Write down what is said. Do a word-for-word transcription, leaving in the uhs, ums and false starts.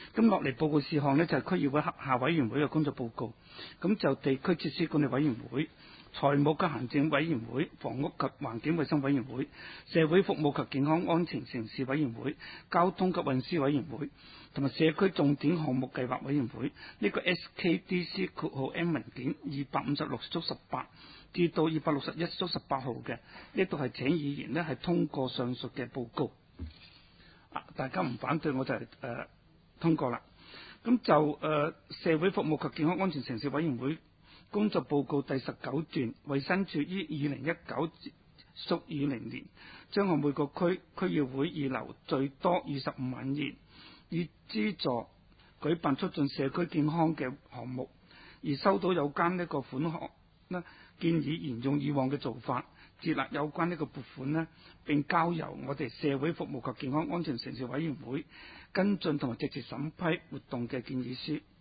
咁落嚟報告事項呢，就係、是、區議會轄下委員會嘅工作報告。咁就地區設施管理委員會、財務及行政委員會、房屋及環境衛生委員會、社會服務及健康安全城市委員會、交通及運輸委員會同埋社區重點項目計劃委員會。呢、這個 S K D C 括號 M 文件二百五十六足十八至到二百六十一足十八號嘅，呢度係請議員呢係通過上述嘅報告。啊，大家唔反對我就係、是、誒、呃、通過啦。咁就誒、呃、社會服務及健康安全城市委員會工作報告第十九段，衛生署於二零一九屬二零年將向每個區區議會預留最多二十五萬元，以資助舉辦促進社區健康嘅項目，而收到有關呢個款項呢，建議沿用以往嘅做法，設立有關呢個撥款呢，並交由我哋社會服務及健康安全城市委員會跟進同埋直接審批活動嘅建議書。